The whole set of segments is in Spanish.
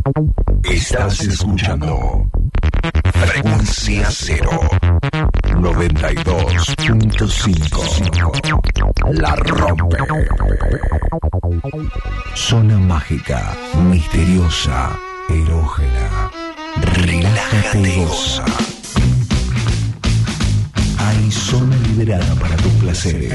Estás escuchando Frecuencia Cero 92.5. La rompe. Zona mágica, misteriosa, erógena. Relájate y goza. Hay zona liberada para tus placeres.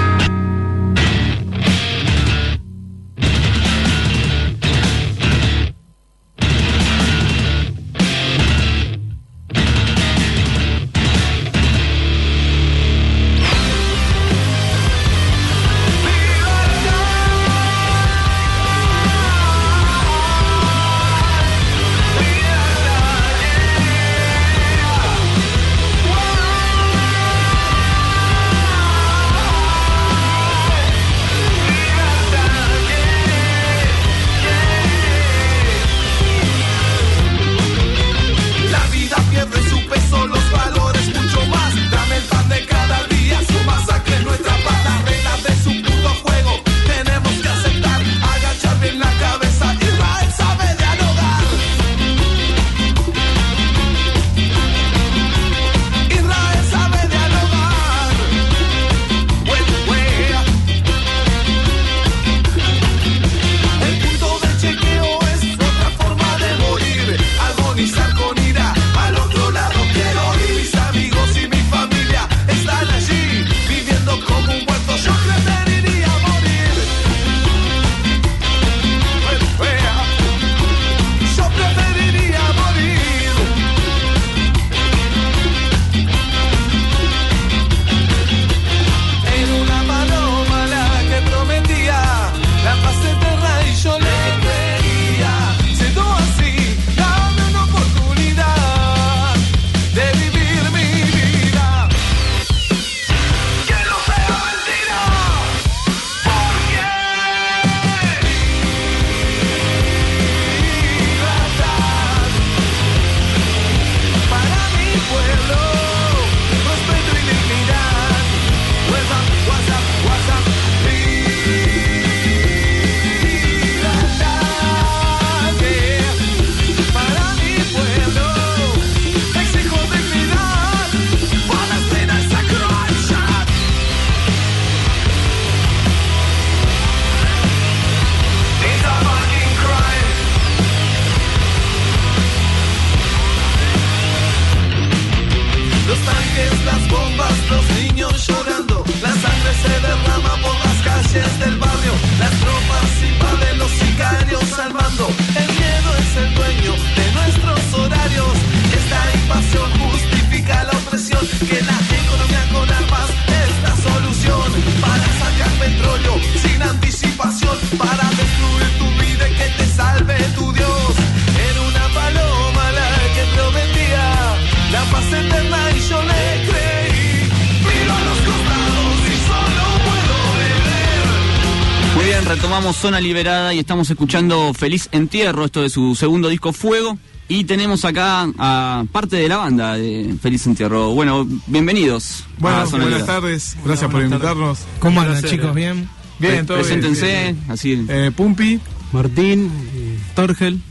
Retomamos Zona Liberada y estamos escuchando Feliz Entierro, esto de su segundo disco Fuego, y tenemos acá a parte de la banda de Feliz Entierro. Bueno, bienvenidos. Buenas tardes, gracias por invitarnos. ¿Cómo andan, chicos? ¿Bien? Bien, todo bien. Preséntense, así. Pumpi, Martín, Torgel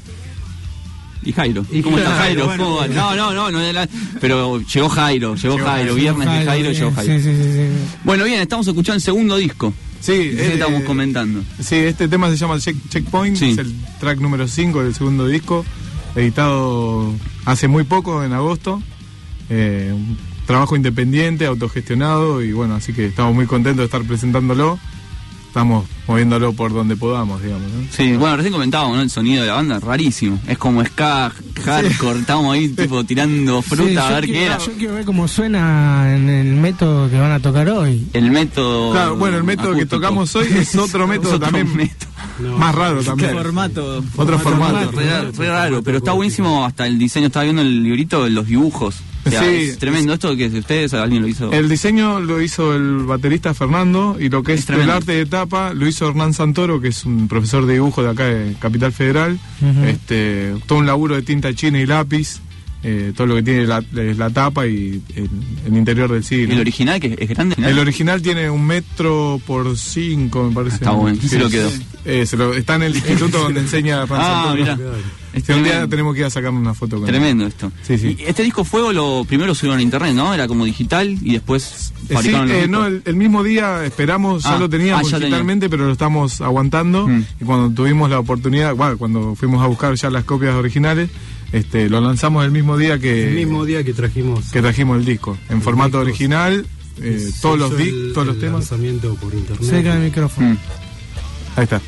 y Jairo. ¿Cómo está Jairo? Bueno. No, pero llegó Jairo, viernes de Jairo, llegó Jairo. Sí. Bueno, bien, estamos escuchando el segundo disco. Sí, estamos comentando. Sí, este tema se llama Checkpoint, sí. Es el track número 5 del segundo disco, editado hace muy poco, en agosto. Un trabajo independiente, autogestionado, y bueno, así que estamos muy contentos de estar presentándolo. Estamos moviéndolo por donde podamos, digamos, ¿no? Sí, bueno, recién comentábamos, ¿no? El sonido de la banda, rarísimo. Es como ska, hardcore, sí. Estábamos ahí tipo tirando fruta, a ver qué era. Yo quiero ver cómo suena en el método que van a tocar hoy. El método... Claro, bueno, el método acústico que tocamos hoy es otro método es otro también. No, más raro también. Otro formato. Re raro, pero está buenísimo hasta el diseño. Estaba viendo el librito de los dibujos. O sea, sí, es tremendo. Esto que ustedes, alguien lo hizo. El diseño lo hizo el baterista Fernando, y lo que es el arte de tapa lo hizo Hernán Santoro, que es un profesor de dibujo de acá de Capital Federal. Todo un laburo de tinta china y lápiz. todo lo que tiene la tapa y el interior del CD, ¿no? ¿El original que es grande? ¿no? El original tiene 1 metro por 5, me parece. Está bueno. ¿Quién se lo quedó? Está en el instituto donde enseña Franz mirá. Un día tenemos que ir a sacarnos una foto con tremendo esto. Sí. Y este disco Fuego lo primero subieron a internet, ¿no? Era como digital y después fabricaron los discos. No, el mismo día esperamos, ya lo teníamos digitalmente, pero lo estamos aguantando. Y cuando tuvimos la oportunidad, cuando fuimos a buscar ya las copias originales, lo lanzamos el mismo día que trajimos el disco en formato original, todos los temas. Lanzamiento por internet. Cerca del micrófono. Ahí está.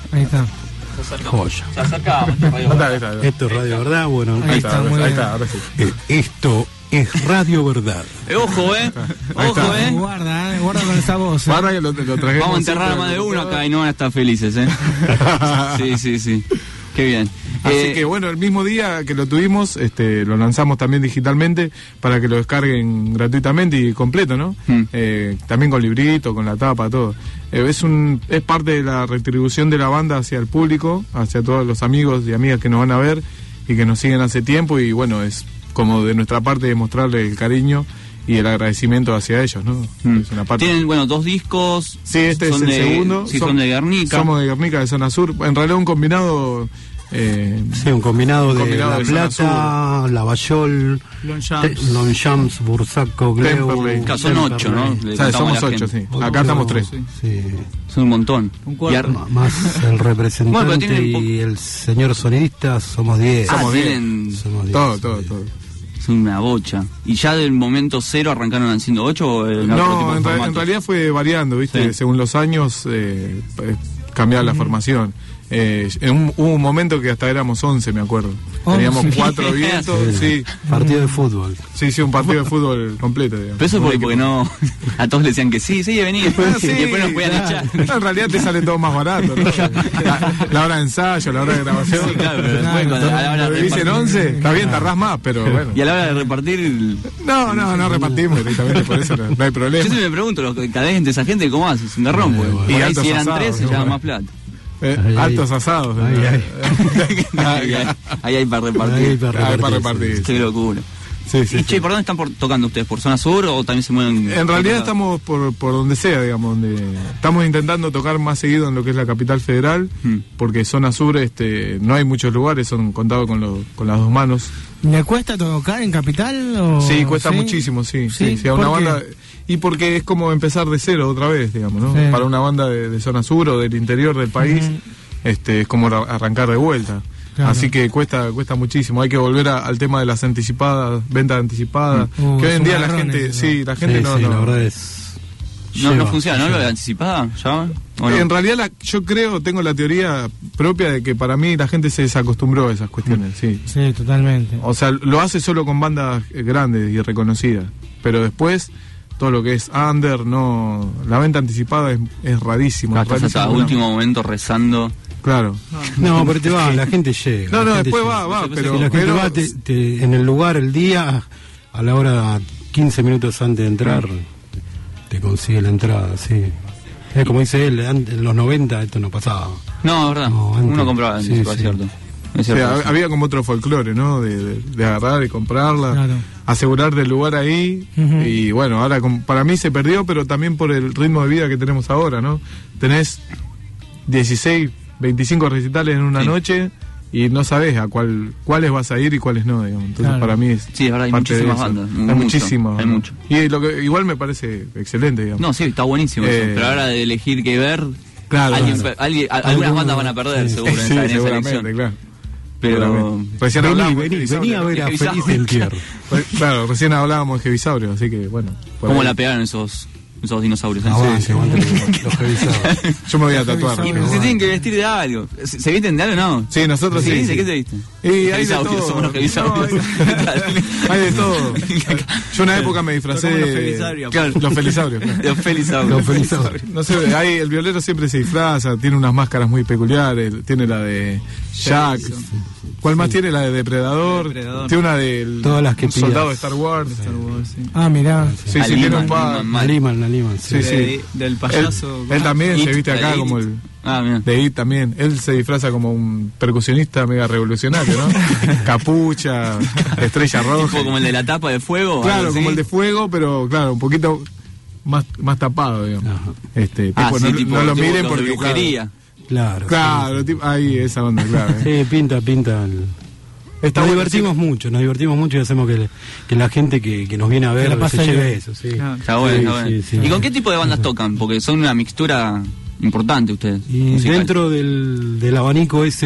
Joya. Se acerca. Esto es Radio Verdad. Bueno, ahí está, ahora sí. Esto es Radio Verdad. Ojo, Ojo, Guarda con esa voz. Guarda que lo trajemos. Vamos a enterrar a más de uno acá y no van a estar felices, Sí. Qué bien. Así que bueno, el mismo día que lo tuvimos, lo lanzamos también digitalmente para que lo descarguen gratuitamente y completo, ¿no? También con librito, con la tapa, todo. Es parte de la retribución de la banda hacia el público, hacia todos los amigos y amigas que nos van a ver y que nos siguen hace tiempo, y bueno, es como de nuestra parte demostrarle el cariño y el agradecimiento hacia ellos, ¿no? Es una parte. Tienen, 2 discos. Sí, este es el segundo. Sí, son de Guernica. Somos de Guernica, de Zona Sur. En realidad un combinado... un combinado de La Plata, Lavallol, Longchamps, Bursaco, Gleu. Son 8, ¿no? Somos 8, sí. Acá estamos 3. Sí. Son un montón. Más el representante y el señor sonidista, somos 10. Somos 10. Todo. Es una bocha. ¿Y ya del momento 0 arrancaron haciendo 8? ¿O no, en realidad fue variando, ¿viste? Sí. Según los años cambiaba la formación. Hubo un momento que hasta éramos 11, me acuerdo. Teníamos 4 vientos, sí. Partido de fútbol. Sí, un partido de fútbol completo, digamos. Pero eso porque no... A todos le decían que sí, vení. Y después nos podían echar. No, en realidad te sale todo más barato, ¿no? La hora de ensayo, la hora de grabación. Sí, claro, pero después cuando a la hora de dicen 11, está bien, tardás más, pero bueno. Y a la hora de repartir... No repartimos directamente, por eso no hay problema. Yo siempre me pregunto, los cadentes de esa gente, ¿cómo hacen? Es un garrón, porque por ahí si eran 3 se llevan más plata. Altos asados. Ahí hay para repartir. Qué locura. Sí, ¿Y por dónde están tocando ustedes? ¿Por zona sur o también se mueven? En realidad estamos por donde sea, digamos. Estamos intentando tocar más seguido en lo que es la capital federal, porque zona sur no hay muchos lugares, son contados con las 2 manos. ¿Le cuesta tocar en capital? O... Sí, cuesta muchísimo, sí. A una banda... Y porque es como empezar de cero otra vez, digamos, ¿no? Para una banda de zona sur o del interior del país, es como arrancar de vuelta. Claro. Así que cuesta muchísimo. Hay que volver al tema de las anticipadas, ventas anticipadas. Que hoy en día la gente no. La verdad es... No funciona, ¿no? Lo de anticipada, ¿ya? En realidad yo tengo la teoría propia de que para mí la gente se desacostumbró a esas cuestiones, sí. Sí, totalmente. O sea, lo hace solo con bandas grandes y reconocidas. Pero después... todo lo que es under, la venta anticipada es rarísimo. Estás hasta el último momento rezando. Claro. No, pero la gente llega. Después va, pero... La gente va en el lugar, el día, a la hora 15 minutos antes de entrar, te consigue la entrada, sí. Es como dice él, en los 90 esto no pasaba. No, es verdad, uno compraba anticipada, cierto. O sea, había como otro folclore, ¿no? De agarrar y comprarla, asegurar del lugar ahí. Y bueno, ahora para mí se perdió, pero también por el ritmo de vida que tenemos ahora, ¿no? Tenés 16, 25 recitales en una noche y no sabés a cuáles vas a ir y cuáles no, digamos. Entonces para mí es... Sí, es verdad, hay muchísimas bandas. Hay muchísimas. Hay mucho. Y igual me parece excelente, digamos. No, sí, está buenísimo eso. Pero ahora de elegir qué ver, algunas bandas van a perder, seguro, en esa elección. Claro. Pero vení a ver a Feliz Entierro. Claro, recién hablábamos de Jevisaurio, así que bueno. ¿Cómo la pegaron esos dinosaurios? Sí, los Jevisauros. Yo me voy a tatuar. Y se tienen que vestir de algo. ¿Se visten de algo o no? Sí, nosotros sí. ¿De qué te visten? Y hay de todo. Somos los Jevisaurios. Hay de todo. Yo una época me disfracé de... Los Felisaurios. Los Felisaurios. No sé, el violero siempre se disfraza, tiene unas máscaras muy peculiares, tiene la de Jack. ¿Cuál más tiene? La de Depredador. Tiene una del todas las que soldado de Star Wars. Mirá. Sí, tiene un par. Naliman. Sí. Del payaso. Él también se viste acá como el mira. De ahí también. Él se disfraza como un percusionista mega revolucionario, ¿no? Capucha, estrella roja. Tipo como el de la tapa de fuego. Claro, como el de fuego, pero claro, un poquito más tapado, digamos. Tipo, no lo miren porque brujería. Claro. Claro, tipo, ahí esa onda, claro. Sí, pinta. Nos divertimos mucho y hacemos que la gente que nos viene a ver se lleve eso, sí. Está bueno. Sí. ¿Y con qué tipo de bandas tocan? Porque son una mixtura importante ustedes. Y musical. Dentro del abanico ese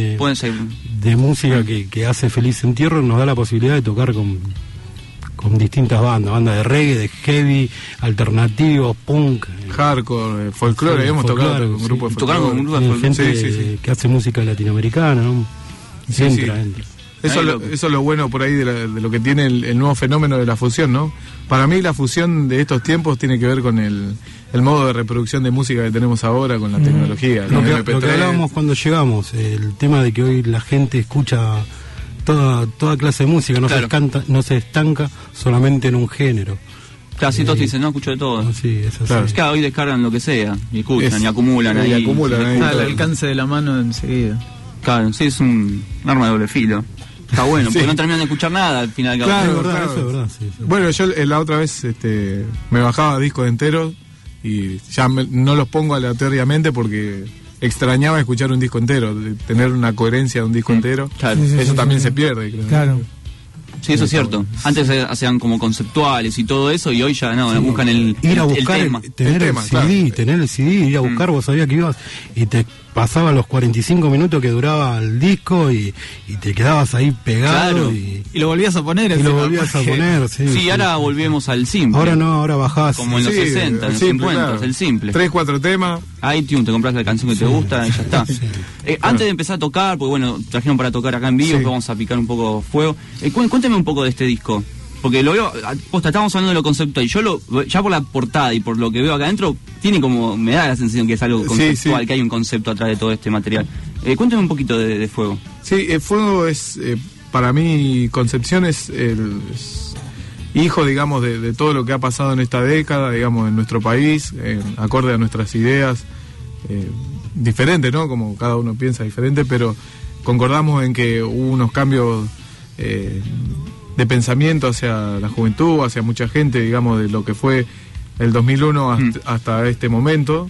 de música que hace Feliz Entierro, nos da la posibilidad de tocar con distintas bandas de reggae, de heavy, alternativo, punk, hardcore, folclore. Hemos tocado con un grupo de folclore. Tocaron con un grupo de folclore. Gente que hace música latinoamericana, ¿no? Entra. Eso es lo bueno por ahí de lo que tiene el nuevo fenómeno de la fusión, ¿no? Para mí la fusión de estos tiempos tiene que ver con el modo de reproducción de música que tenemos ahora, con la tecnología. Lo que hablábamos cuando llegamos, el tema de que hoy la gente escucha toda clase de música, no se estanca solamente en un género. Casi todos dicen, no, escucho de todo. Sí, es así. Claro. Claro, hoy descargan lo que sea, y escuchan, y acumulan ahí. Está al alcance de la mano enseguida. Claro, sí, es un arma de doble filo. Está bueno, porque no terminan de escuchar nada al final. Claro, eso es verdad. Sí. Bueno, yo la otra vez me bajaba discos enteros y ya no los pongo aleatoriamente porque extrañaba escuchar un disco entero, de tener una coherencia de un disco entero. Claro. Eso también se pierde, creo. Claro. Sí, eso es cierto. Antes hacían como conceptuales y todo eso, y hoy ya no, buscan ir a buscar el tema. Tener el CD, ir a buscar, vos sabías que ibas y te pasaba los 45 minutos que duraba el disco y te quedabas ahí pegado. Claro. Y lo volvías a poner. Sí, ahora volvemos al simple. Ahora no, ahora bajás. Como en los 60, en los 50, el simple. 3-4 temas. iTunes, te compras la canción que te gusta y ya está. Antes de empezar a tocar, porque bueno, trajeron para tocar acá en vivo, que vamos a picar un poco fuego. Cuénteme un poco de este disco. Porque lo veo, estábamos hablando de lo conceptual, y yo ya por la portada y por lo que veo acá adentro, tiene como, me da la sensación que es algo conceptual, que hay un concepto atrás de todo este material. Cuéntame un poquito de Fuego. Sí, Fuego es, para mí, Concepción es hijo, digamos, de todo lo que ha pasado en esta década, digamos, en nuestro país, acorde a nuestras ideas, diferentes, ¿no? Como cada uno piensa diferente, pero concordamos en que hubo unos cambios de pensamiento hacia la juventud, hacia mucha gente, digamos, de lo que fue el 2001 hasta este momento.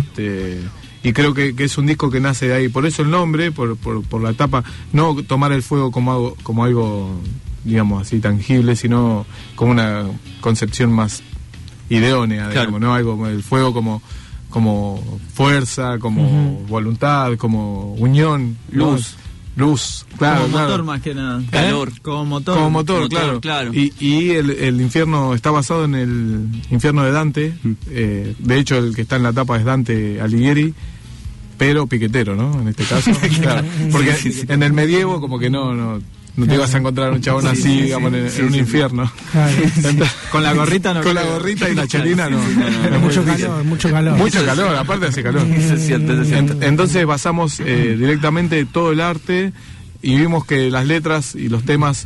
Y creo que es un disco que nace de ahí. Por eso el nombre, por la etapa, no tomar el fuego como algo, digamos, así tangible, sino como una concepción más ideónea, digamos, ¿no? Algo, el fuego como fuerza, como voluntad, como unión, luz, claro, como motor más que nada. Calor. Como motor, claro. Y el infierno está basado en el infierno de Dante. De hecho, el que está en la tapa es Dante Alighieri, pero piquetero, ¿no? En este caso. Claro. Porque en el medievo como que no te ibas a encontrar un chabón así, digamos, en un infierno. Claro. Con la gorrita no. Con la gorrita y la chelina no. Mucho calor. Mucho calor, aparte hace calor. Es cierto. Entonces basamos directamente todo el arte y vimos que las letras y los temas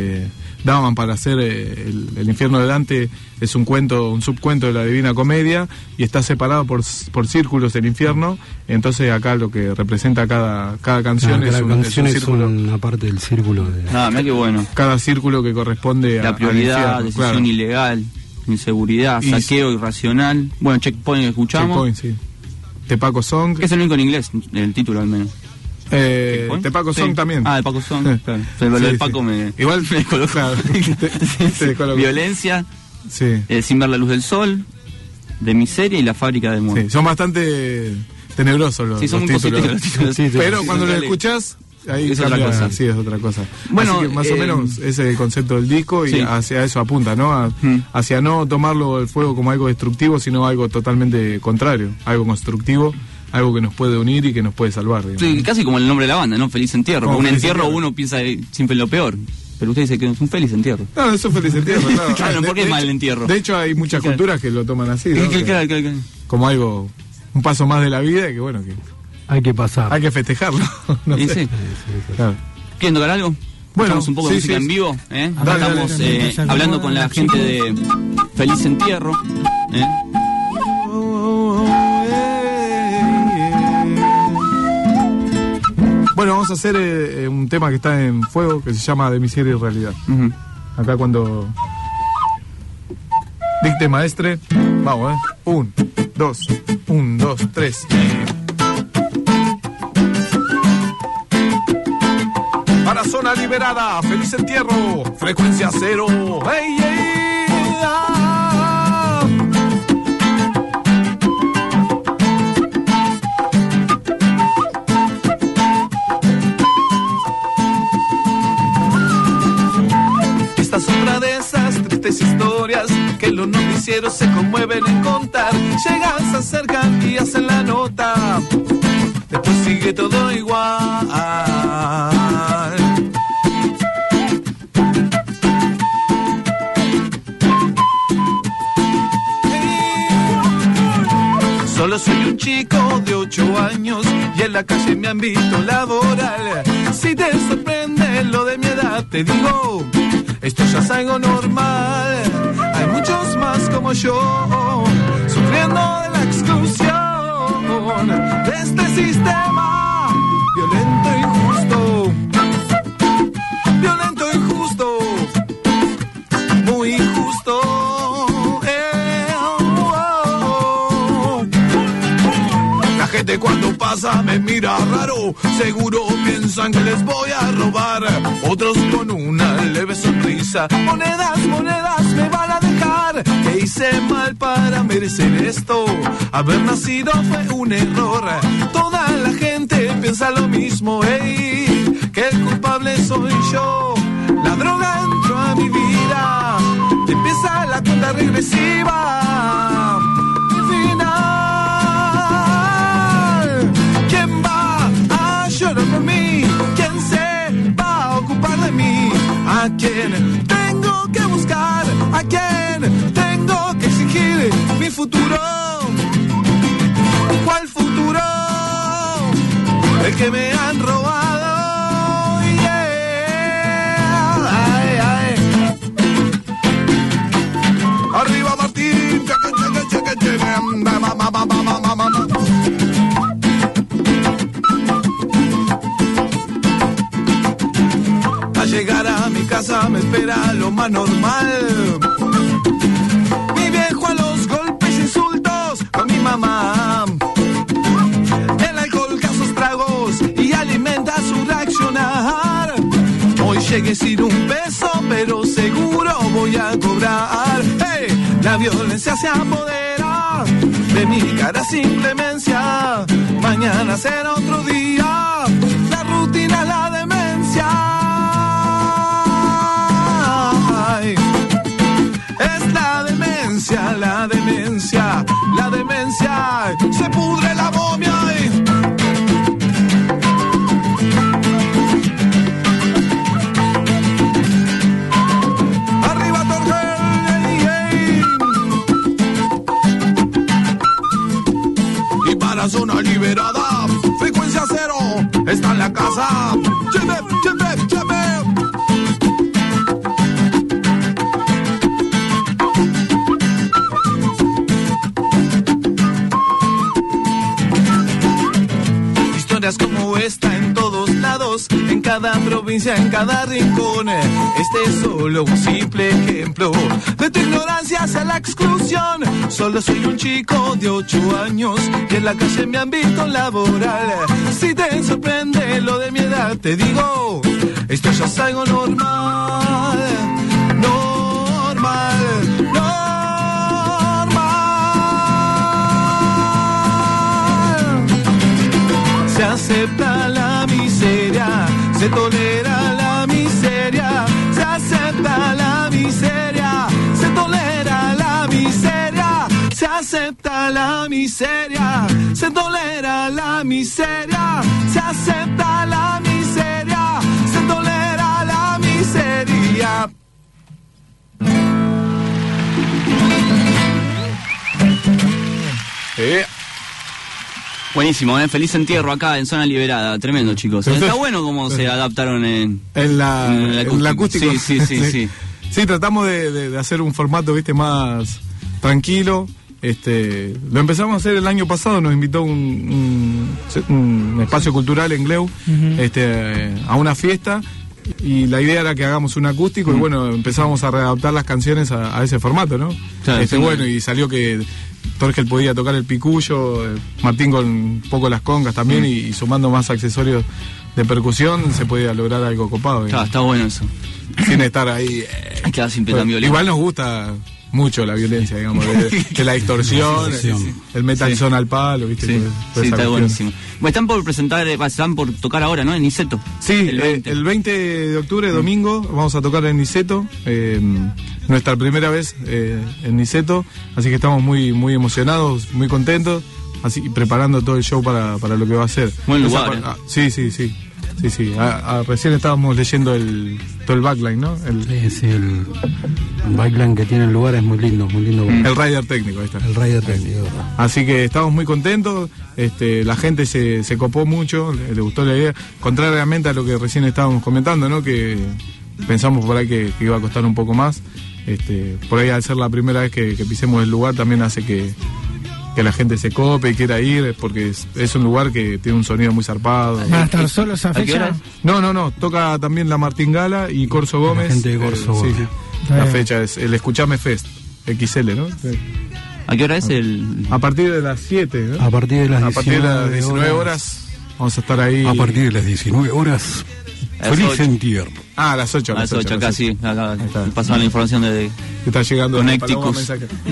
daban para hacer el infierno de Dante. Es un subcuento de la Divina Comedia y está separado por círculos el infierno. Entonces acá lo que representa cada canción es un círculo. Una parte del círculo mira qué bueno. Cada círculo que corresponde a la prioridad, decisión ilegal, inseguridad, saqueo irracional. Bueno, Checkpoint que escuchamos. Checkpoint, sí. Tepaco Song. Es el único en inglés, el título al menos. Tepaco Song también. Tepaco Song, claro. Lo del Paco me colocó. Claro. te colocó. Violencia, Sin ver la luz del sol, De miseria y La fábrica del mundo. Sí, son bastante tenebrosos los títulos. Los títulos. Pero cuando lo escuchás, ahí es cambia, otra cosa. Sí, es otra cosa. Bueno, así que más o menos ese es el concepto del disco y hacia eso apunta, ¿no? Hacia no tomarlo el fuego como algo destructivo, sino algo totalmente contrario, algo constructivo, algo que nos puede unir y que nos puede salvar. Sí, casi como el nombre de la banda, ¿no? Feliz Entierro. Porque un entierro uno piensa siempre en lo peor. Pero usted dice que es un feliz entierro. No, es un feliz entierro, claro. Claro, ¿por qué es mal el entierro? De hecho, hay muchas culturas que lo toman así, ¿no? Claro. Como algo, un paso más de la vida y que bueno, que hay que pasar. Hay que festejarlo. No sé. Sí. Claro. ¿Quieren tocar algo? Bueno, estamos un poco de música en vivo. Acá estamos hablando con la gente de Feliz Entierro. vamos a hacer un tema que está en fuego, que se llama De Miseria y Realidad. Acá cuando dicte maestre, vamos, 1, 2, 1, 2, 3. Para zona liberada, feliz entierro, frecuencia cero. ¡Ey, ey! ¡Ah! Esta es otra de esas tristes historias que los noticieros se conmueven en contar. Llegan, se acercan y hacen la nota. Después sigue todo igual. Solo soy un chico de 8 años y en la calle mi ámbito laboral. Si te sorprende lo de mi edad, te digo, esto ya es algo normal. Hay muchos más como yo, sufriendo de la exclusión de este sistema violento e injusto. Violento e injusto, muy injusto. La gente cuando pasa me mira raro, seguro piensan que les voy a robar. Otros con una leve sonrisa, monedas, monedas me van a dejar. ¿Qué hice mal para merecer esto? Haber nacido fue un error. Toda la gente piensa lo mismo, ey, que el culpable soy yo. La droga entró a mi vida, empieza la cuenta regresiva. Llora por mí, ¿quién se va a ocupar de mí? ¿A quién tengo que buscar? ¿A quién tengo que exigir mi futuro? ¿Cuál futuro? El que me han robado. Yeah. Ay, ay. Arriba Martín. Llegar a mi casa me espera lo más normal. Mi viejo a los golpes, insultos con mi mamá. El alcohol causa estragos y alimenta su reaccionar. Hoy llegué sin un peso, pero seguro voy a cobrar. Hey, la violencia se apodera de mi cara sin clemencia. Mañana será otro día. La rutina es la demencia. Es la demencia, la demencia, la demencia. Se pudre la momia. Arriba Torgel. Y para zona liberada, frecuencia cero, está en la casa. Chepe, chepe, chepe. Como esta en todos lados, en cada provincia, en cada rincón. Este es solo un simple ejemplo de tu ignorancia hacia la exclusión. Solo soy un chico de 8 años y en la calle mi ámbito laboral. Si te sorprende lo de mi edad, te digo, esto ya es algo normal. Normal, normal. Se acepta la miseria, se tolera la miseria, se acepta la miseria, se tolera la miseria, se acepta la miseria, se tolera la miseria, se acepta la miseria, se tolera la miseria. Buenísimo, feliz entierro acá en zona liberada, tremendo chicos. Está bueno cómo se adaptaron en la acústica. Sí. Sí, tratamos de hacer un formato, viste, más tranquilo, Lo empezamos a hacer el año pasado, nos invitó un espacio cultural en Gleu, a una fiesta, y la idea era que hagamos un acústico, y bueno, empezamos a readaptar las canciones a ese formato, ¿no? Claro, bueno, y salió que Torgel podía tocar el picullo, Martín con un poco las congas también, y sumando más accesorios de percusión se podía lograr algo copado. Claro, está bueno eso. Sin estar ahí. Queda siempre tan violento. Igual nos gusta mucho la violencia, digamos, de la distorsión, el metal son al palo, ¿viste? Sí, está buenísimo. Bueno, están por presentar, están por tocar ahora, ¿no? En Niceto. Sí, el 20 de octubre, domingo, vamos a tocar en Niceto. Nuestra primera vez en Niceto, así que estamos muy, muy emocionados, muy contentos, así preparando todo el show para lo que va a ser. Buen lugar. Sí. Recién estábamos leyendo todo el backline, ¿no? El backline que tiene el lugar es muy lindo, muy lindo. El rider técnico, ahí está. El rider técnico. Así que estamos muy contentos, la gente se copó mucho, le gustó la idea, contrariamente a lo que recién estábamos comentando, ¿no? Que pensamos por ahí que iba a costar un poco más. Por ahí, al ser la primera vez que pisemos el lugar, también hace que la gente se cope y quiera ir, porque es un lugar que tiene un sonido muy zarpado. ¿Van a estar solos esa fecha? No, toca también la Martingala y Corso Gómez. La gente de Corso Gómez. Sí. La fecha es el Escuchame Fest, XL, ¿no? Sí. ¿A qué hora es el...? A partir de las 7, ¿no? A partir de las 19 horas vamos a estar ahí. A partir de las 19 horas, feliz entierro. A las 8. A las 8, acá sí. Acá pasaron la información de... Está llegando Connecticus.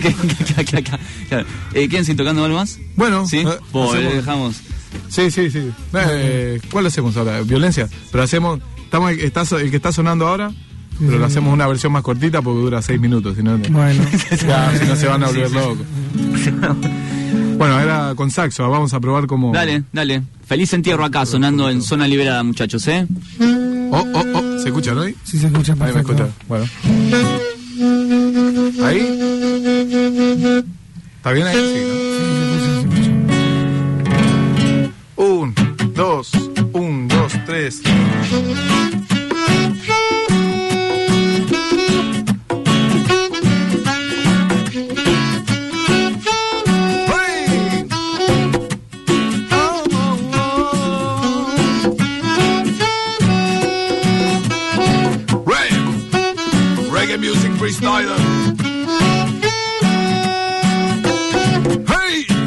¿Quieren seguir tocando algo más? Bueno, ¿sí? Dejamos. Sí. ¿Cuál hacemos ahora? ¿Violencia? Pero hacemos... el que está sonando ahora, pero lo hacemos una versión más cortita porque dura 6 minutos. Si no, bueno. Si no se van a volver locos. Bueno, era con saxo, vamos a probar cómo... Dale. Feliz entierro acá, sonando en Zona Liberada, muchachos, ¿eh? ¿Se escucha, no? Sí, se escucha, perfecto. Ahí me escucha, bueno. ¿Ahí? ¿Está bien ahí? Sí, ¿no? Sí, se escucha. 1, 2, 3. Freestyler. Hey.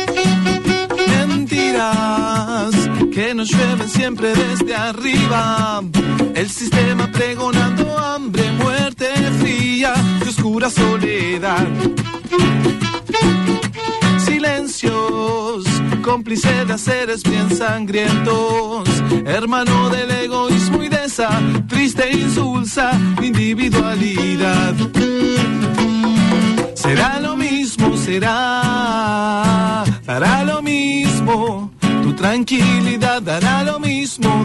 Mentiras que nos llueven siempre desde arriba. El sistema pregonando hambre, muerte fría y oscura soledad. Silencios, cómplice de haceres bien sangrientos, hermano del egoísmo y de esa triste insulsa individualidad. Será lo mismo, dará lo mismo, tu tranquilidad dará lo mismo,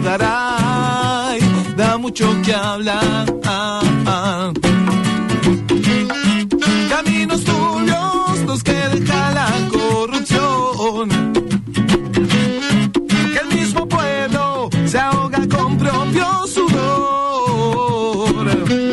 da mucho que hablar. Caminos turbios los que deja la corrupción, que el mismo pueblo se ahoga con propio sudor,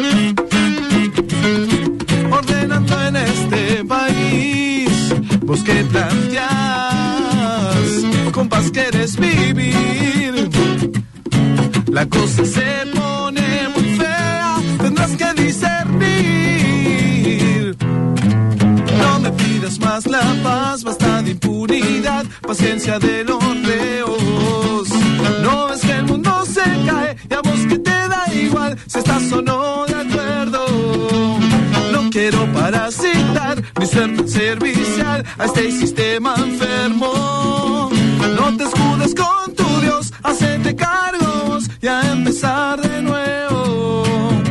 ordenando en este país. Vos que planteás, con paz querés vivir, la cosa se pone muy fea, tendrás que discernir. No me pidas más la paz, basta de impunidad, paciencia de los reos. No ves que el mundo se cae y a vos que te da igual si estás o no de acuerdo. No quiero parasitar ni ser tan servicial a este sistema enfermo. No te escudes con tu Dios, hacete cargos y a empezar de nuevo.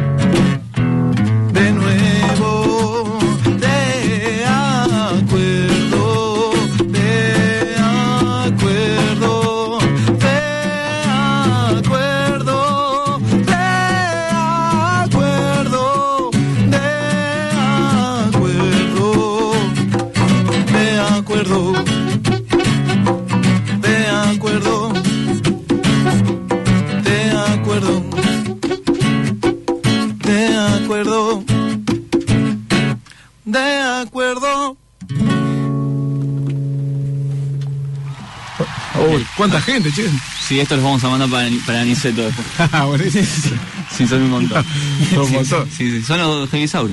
De nuevo, de acuerdo, de acuerdo, de acuerdo, de acuerdo, de acuerdo, de acuerdo, de acuerdo, de acuerdo. ¿Cuánta gente, che? Sí, estos los vamos a mandar para Niceto después. Ah, buenísimo. Sí, son un montón. Son un montón. Sí, son los Heavisaurios.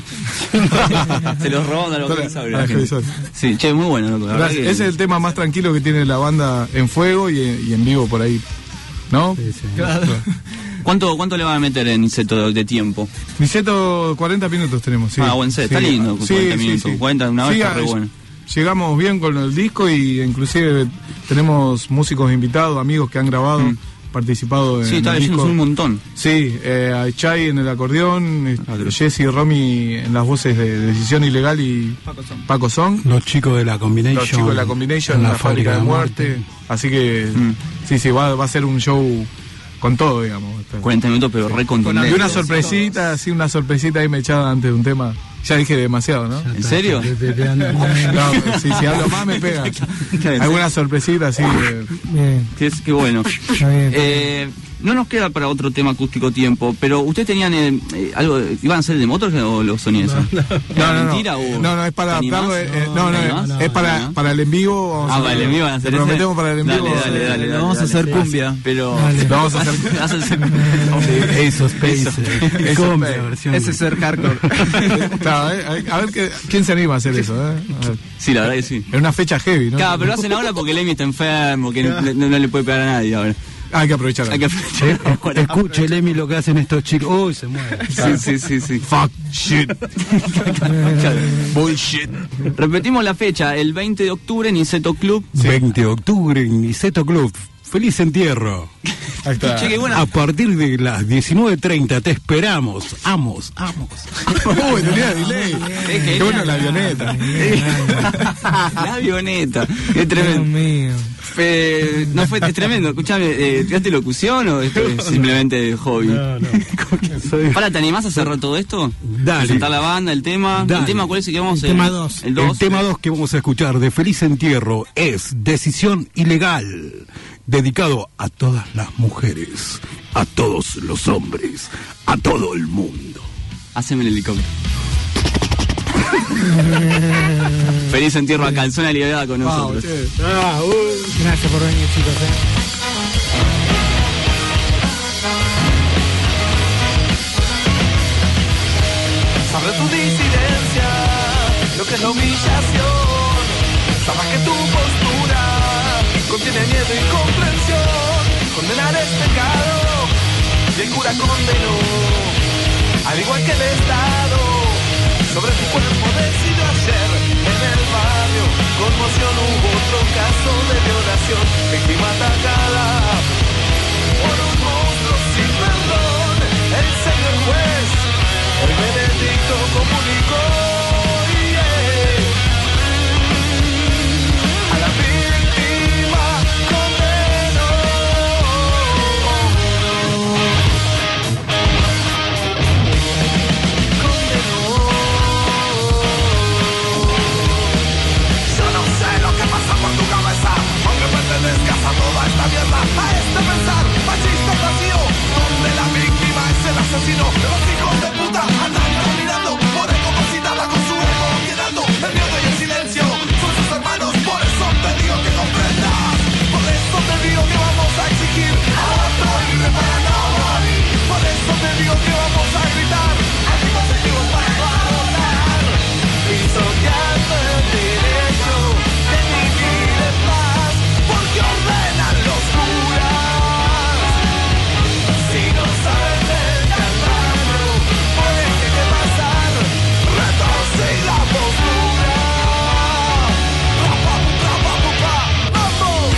Se los roban a los Heavisaurios. Sí, che, muy bueno, loco. Ese es el tema más tranquilo que tiene la banda en fuego y en vivo por ahí, ¿no? Sí. Claro. ¿Cuánto le van a meter en Niceto de tiempo? Niceto 40 minutos tenemos, sí. Buen set, está lindo, 40 minutos. 40 una vez está re bueno. Llegamos bien con el disco y inclusive tenemos músicos invitados, amigos que han grabado, participado en sí, está leyendo un montón. Sí, a Chay en el acordeón, Jesse y Romy en las voces de Decisión Ilegal y Paco Son. Los chicos de la Combination. En la Fábrica de Muerte. Así que sí, va a ser un show con todo, digamos. 40 minutos, pero re contundente. Y una sorpresita ahí me echada antes de un tema. Ya dije demasiado, ¿no? ¿En serio? No, si hablo más me pega. Alguna sorpresita así. Qué bueno. No nos queda para otro tema acústico tiempo, pero ¿ustedes tenían algo? ¿Iban a ser de Motorhead o los Sonidos? No, mentira, no, es para adaptarlo. Es para el en vivo. Para el en vivo van a hacer eso. Prometemos para el en vivo. Dale, vamos a hacer cumbia. Pero vamos a hacer Ace of Space. Ese es ser hardcore. Claro, a ver quién se anima a hacer eso. Sí, la verdad que sí. Es una fecha heavy, ¿no? Claro, pero lo hacen ahora porque Lemmy está enfermo, que no le puede pegar a nadie ahora. Hay que aprovechar. Escuche, Lemmy, lo que hacen estos chicos. Uy, se muere. Sí. Fuck shit. Bullshit. Repetimos la fecha, el 20 de octubre, Niceto Club. 20 de octubre, Niceto Club. Feliz entierro. Ahí está. Che, qué buena. A partir de las 19:30 te esperamos. Amos. Uy, tenía delay. Qué bueno la avioneta. La avioneta. Qué tremendo. Es tremendo. Escuchame, ¿tiraste locución o esto es simplemente hobby? No. Para, ¿te animás a cerrar todo esto? Dale. Presentar la banda, el tema. Dale. ¿El tema cuál es el que vamos a tema 2. El 2. El tema 2 que vamos a escuchar de Feliz Entierro es Decisión Ilegal, dedicado a todas las mujeres, a todos los hombres, a todo el mundo. Haceme el helicóptero. Feliz entierro a Calzona Liberada con nosotros. Gracias por venir, chicos. Sobre tu disidencia, lo que es la humillación. Sabes que tu postura contiene miedo y comprensión. Condenar es pecado y el cura condenó, al igual que el Estado. Sobre tu cuerpo decidió ayer en el barrio. Conmoción, hubo otro caso de violación. Víctima atacada por un monstruo sin perdón. El señor juez, hoy Benedicto comunicó a la víctima condenó. Yo no sé lo que pasa por tu cabeza, aunque pertenezcas a toda esta mierda, a este pensar machista vacío, donde la víctima es el asesino. Los hijos de puta andan caminando por ahí como si nada, con su ego llenando el miedo y el silencio. Son sus hermanos, por eso te digo que comprendas. Por eso te digo que vamos a exigir aborto irreparable. Por eso te digo que vamos a gritar anticonceptivos para no abortar. Pisoteando el derecho de vivir en paz, porque ordenan los curas. Si no sabes del calvario, puedes que pasar, retorce y la postura. ¡Vamos!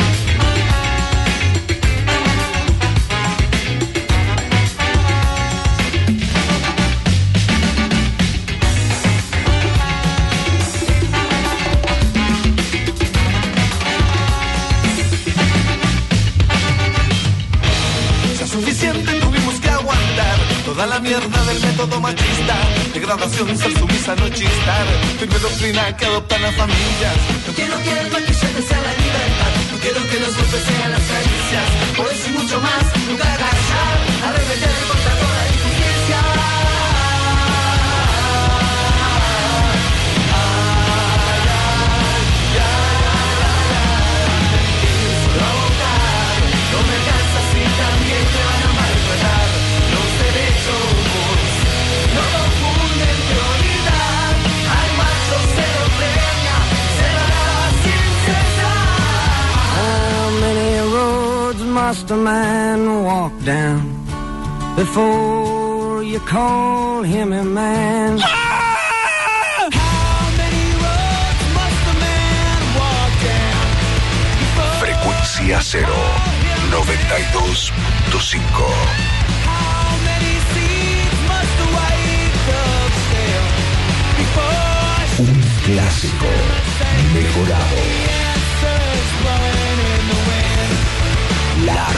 Ya suficiente tuvimos que aguantar toda la mierda del método machista, degradación, ser sumisa, no chistar, firme doctrina que adoptan las familias. No quiero que el maquillaje sea la libertad, no quiero que los golpes sean las caricias, por eso y mucho más, nunca callar, arremeter contra toda la injusticia. La boca a man walk down before you call him a man? How many roads must a man walk down? Frecuencia Cero, 92.5. How many seeds must the white dove sail before Un clásico mejorado. La